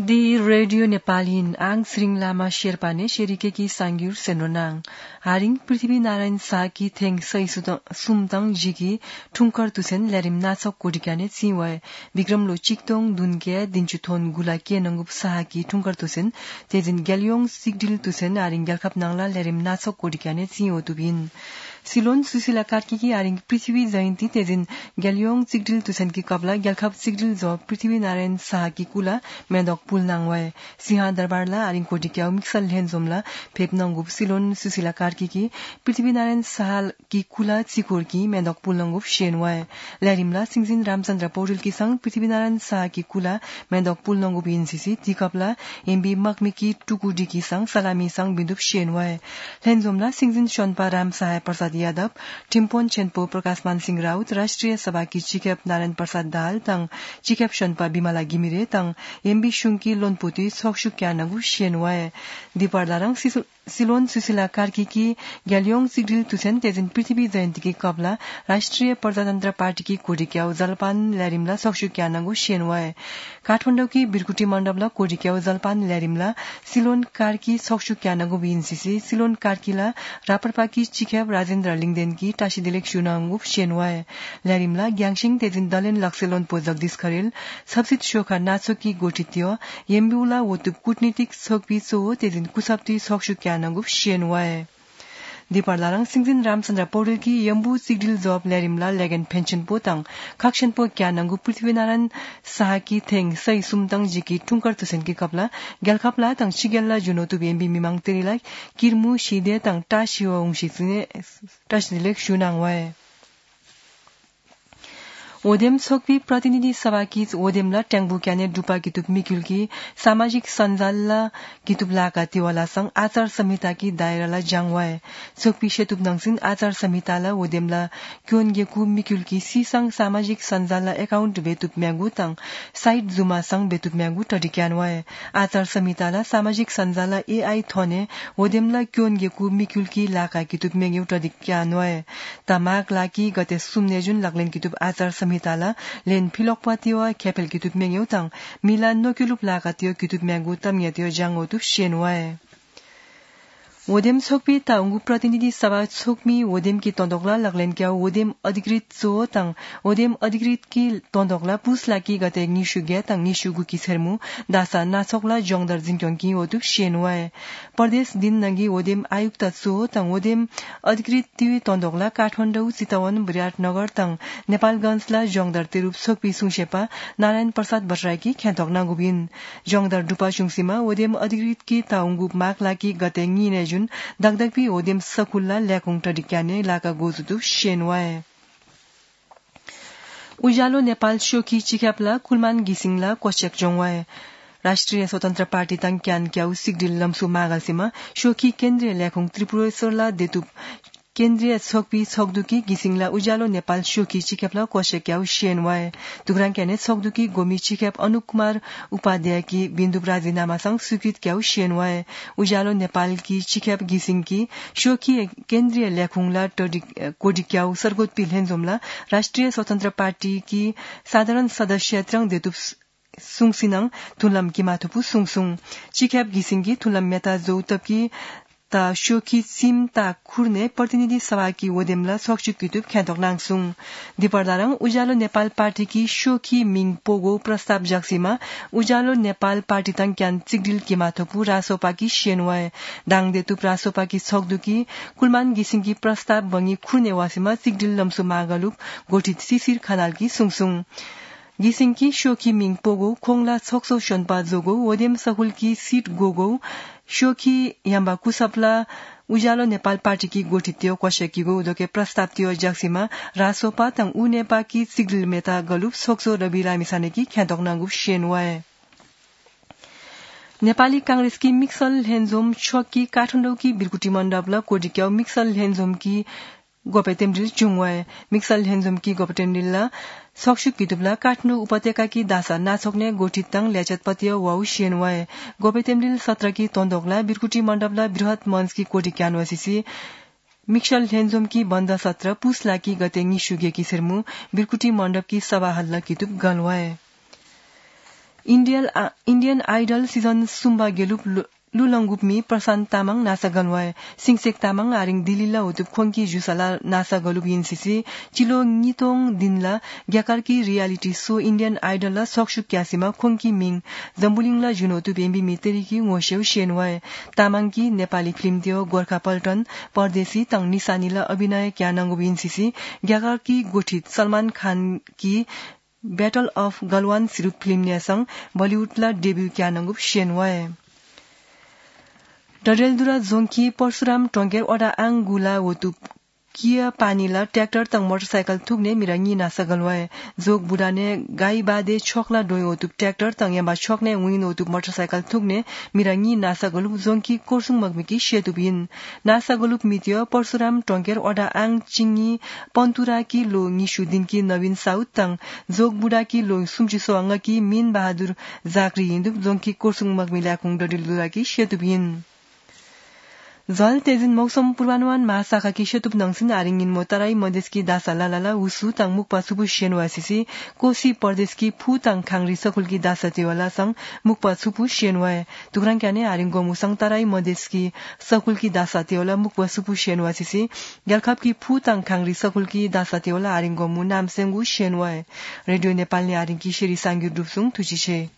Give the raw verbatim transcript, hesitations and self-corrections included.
the radio नेपालीन आङ श्रृंखलामा शेर्पाने शेरिकेकी सांग्युर सेनोनाङ हारिङ पृथ्वी नारायण साकी थेङ सै सुमतङ जिकी ठुङ्कर तुसेन ल्यारिम नाचक कोडिकाने चिवय विक्रमलो चिक्तोङ दुनके दिन्चुथोन गुला के नंगुप साकी ठुङ्कर तुसेन तेजिन ग्यालियोङ सिगडिल तुसेन हारिङ ग्यालखप नाङला ल्यारिम नाचक कोडिकाने चियो तुबिन सिलोन सुशीला कार्कीकी हारिङ पृथ्वी जयन्ती तेजिन ग्यालियोङ सिगडिल तुसेनकी कपला ग्यालखप सिगडिल ज पृथ्वी नारायण साकी कुला मेदक पुलनाङ वय सिंह दरबारला हारिङ कोडिक्याउ मिक्सल हेन्जोमला फेप नंगुप सिलोन सुशीला कार्कीकी पृथ्वी नारायण साल की कुला चिकोरकी मेदक पुलनंगुप शेन वय ल्यारिमला सिंजिन रामचन्द्र पौडेलकी संग पृथ्वी नारायण साकी कुला मेदक पुलनंगुप इनसीसी ती कपला एमबी मकमिकी टुकुडीकी संग सलामी संग बिन्दुप शेन वय हेन्जोमला सिंजिन शोनपा राम सहाय प्रसाद यादव टिम्पोन छेनपो प्रकाशमान सिंह राउत राष्ट्रिय सभाकी चिकेप नारायण प्रसाद दाहाल तंग चिकेप शोनपा बिमला गिमिरे तंग एमबी शुङकी लोनपुती सोक्सु क्यानगु शेनवय दिपरदारङ सिलोन सुशीला कार्कीकी ग्यालियोङ सिगडिल तुसेन तेजिन पृथ्वी जयन्तीकी कपला राष्ट्रिय प्रजातन्त्र पार्टीकी कोडिक्याउ जलपान ल्यारिमला सोक्सु क्यानगु शेनवय काठमाडौँकी बिरकुटी मण्डपला कोडिक्याउ जलपान ल्यारिमला सिलोन कार्की सोक्सु क्यानगु बिएनसीसी सिलोन कार्कीला रापरपाकी चिखेप राजेन्द्र लिङदेनकी टासीदिलेक सुनंगुप शेनवय ल्यारिमला ग्याङसिङ तेजिन दलेन लक्सेलोन पो जगदीश खरेल सबसित शोखा नाचोकी गोठित्यो यम्बुला वतुप कूटनीतिक सोकपी सो तेजिन कुसप्ती सोक्सु क्यानगुप शेनवय दिपरदारङ सिंजिन रामचन्द्र पौडेलकी यम्बु सिगडिल जब ल्यारिमला लेगेन पेन्सन पोतङ खक्सन पो क्यानगु पृथ्वीनारायण साहकी थेङ सै सुमतङ जिकी ठुङ्कर तुसेनकी कपला ग्यालखपला तङ सिगेल्ला जुनोतु बेम्बी मिमाङ तेरिलाई किर्मु सिदे तङ टासियो उङसिने टासिदिलेक सुनाङ वय ओदेम सोकपी प्रतिनिधि सभाकी ओदेमला ट्याङबु क्याने डुपा कितुप मिक्युलकी सामाजिक सञ्जालला कितुप लाका तिवाला संग आचार संहिताकी दायराला जाङवय सोकपी सेतुप नङसिन आचार संहिताला ओदेमला क्योनगेकु मिक्युलकी सिसंग सामाजिक सञ्जालला एकाउन्ट बेतुप म्यागु तङ साइट जुमा संग बेतुप म्यागु टडिक्यानवय आचार संहिताला सामाजिक सञ्जालला एआई थने ओदेमला क्योनगेकु मिक्युलकी लाका कितुप म्यागु टडिक्यानवय तमाक लाकी गते सुमनेजुन लागलेन कितुप आचार संहिताला लेन फिलोकपातियो खेपेल कितुप मेंगेउ तङ मिला नोकिलुप लाकातियो कितुप म्यागु तम्यातियो जाङोतु शेनवय ओदेम सोकपी ताउंगु प्रतिनिधि सभा सोकमी ओदेम की तोंदोगला लगलेन क्या ओदेम अधिकृत सो तङ ओदेम अधिकृत की तोंदोगला पुसला की गते निशु गे तङ निशुगु की छेरमु दासा नाचोकला जोंगदर जिंक्योङ की ओतु शेनवय प्रदेश दिन नगी ओदेम आयुक्त सो तङ ओदेम अधिकृत ती तोंदोगला काठमाडौँ चितवन विराटनगर तङ नेपालगञ्जला जोंगदर तिरुप सोकपी सुङसेपा नारायण प्रसाद भट्टराईकी ख्यातोगना गुबिन जोंगदर डुपा सुङसीमा ओदेम अधिकृत की ताउंगु माकला की गते ङिने दगदगपी ओदेम सकुल्ला ल्याकुङ टडिक्याने लाका गोजुतु शेनवय उज्यालो नेपाल शोकी चिक्यापला कुलमान गिसिङला कोश्यक जोङवय राष्ट्रिय स्वतन्त्र पार्टी तङ क्यान क्याउ सिगडिल लम्सु मागल्सीमा शोकी केन्द्रीय ल्याकुङ त्रिपुरेश्वरला देतुप केन्द्रीय छोकपी छोकदुकी गिसिङला उज्यालो नेपाल शोकी चिक्यापला कोश्यक्याउ शेनवय तुग्राङक्याने छोकदुकी गोमी चिक्याप अनुप कुमार उपाध्यायकी बिन्दुप राजीनामासँग स्वीकृत क्याउ शेनवय उज्यालो नेपालकी चिक्याप गिसिङकी शोकी केन्द्रीय ल्याखुङला कोडिक्याउ सरगोत पिल्हेन्जोमला राष्ट्रिय स्वतन्त्र पार्टीकी साधारण सदस्य त्रङ देतुप सुङसिनङ थुलम किमाथुपु सुङसुङ चिक्याप गिसिङकी थुलम मेता जौतपकी ता शोकी सिम ता खुर्ने प्रतिनिधि सभाकी ओदेमला सोक्सु कितुप ख्यातोक नाङसुङ दिपरदारङ उज्यालो नेपाल पार्टीकी शोकी मिङ पोगो प्रस्ताव जक्सीमा उज्यालो नेपाल पार्टी तङ क्यान चिगडिल किमाथोपु रासोपाकी शेनवय दाङ देतुप रासोपाकी छोकदुकी कुलमान गिसिङकी प्रस्ताव बंगी खुर्ने वासीमा चिगडिल लम्सु मागलुप गोठित शिशिर खनालकी सुङसुङ गिसिङकी शोकी मिङ पोगो खोङला छोक्सो शोनपा जोगो ओदेम सकुलकी सीट गोगो शोकी याम्बा कुसपला उज्यालो नेपाल पार्टीकी गोठित्यो कोश्यकीगो उदोके प्रस्ताव त्यो जक्सीमा रासोपा तङ उ नेपाकी सिगडिल मेता गलुप सोक्सो रवि रामिसानेकी ख्यातोगनागु शेनवय नेपाली कांग्रेसकी मिक्सल हेन्जोम छकी काठमाडौँकी बिरकुटी मण्डपला कोडिक्याउ मिक्सल हेन्जोमकी गोपेतेमडिल जुङवय मिक्सल हेन्जोमकी गोपेतेमडिलला सोक्सु कितुबला काठमाडौँ उपत्यकाकी दासा नाचोक्ने गोठितङ ल्याचतपतिय वाउ शेनवय गोपेतेमडिल सत्रकी तोन्दोगला बिरकुटी मण्डपला बृहत मञ्चकी कोटी क्यानवसिसी मिक्सल हेन्जोमकी बन्द सत्र पुसलाकी गते निशुगेकी सिरमु बिरकुटी मण्डपकी सभा हल्ला कितुब गलवय इन्डियन इन्डियन आइडल सिजन सुम्बा गेलुप लुलंगुपमी प्रशान्त तामाङ नासा गलवाय सिंसेक तामाङ आरिङ दिलिला उतुप खोंकी जुसाला नासा गलुप इनसिसी चिलो नितोङ दिनला ग्याकारकी रियालिटी शो इन्डियन आइडल सक्सु क्यासीमा खोंकी मिङ जम्बुलिङला जुनोतुप एमबी मितेरीकी ngोसेउ शेनवाय तामाङकी नेपाली फिल्म थियो गोर्खा पल्टन परदेशी तङ निसानीला अभिनय क्यानंगुप इनसिसी ग्याकारकी गोठित सलमान खान की ब्याटल अफ गलवान सिरुप फिल्म न्यासङ बलिउडला डेब्यू क्यानंगुप शेनवाय डरेलदुरा जोंकी परशुराम टोंगेर ओडा आंगुला वतुप किया पानीला ट्र्याक्टर तंग मोटरसाइकल थुग्ने मिरंगी नासा गलवाय जोग बुडाने गाई बादे छोकला डोय वतुप ट्र्याक्टर तंग यमा छोकने विन वतुप मोटरसाइकल थुग्ने मिरंगी नासा गलुप जोंकी कोर्सुङ मगमिकी शेतुबिन नासा गलुप मित्य परशुराम टोंगेर ओडा आंग चिंगी पन्तुरा की लो निशु दिनकी नवीन साउथ तंग जोग बुडा की लो सुमचिसो अंग की मीन बहादुर जाकरी हिन्दुप जोंकी कोर्सुङ मगमिला कुङ डडिलदुरा की शेतुबिन जल तेजिन मौसम पूर्वानुमान महाशाखा की शेतुप नंगसिन आरिङिन मोतराई मधेस की दासा लालाला उसु तंग मुकपा सुबु शेनवासिसी कोसी प्रदेश की फु तंग खांगरी सकुल की दासा तिवाला संग मुकपा सुपु शेनवाय तुगराङ क्याने आरिङ गोमु संग तराई मधेस की सकुल की दासा तिवाला मुकपा सुपु शेनवासिसी ग्यालखाप की फु तंग खांगरी सकुल की दासा तिवाला आरिङ गोमु नामसेंगु शेनवाय रेडियो नेपालले आरिङ की शेरी सांगु दुपसुङ थुचिछे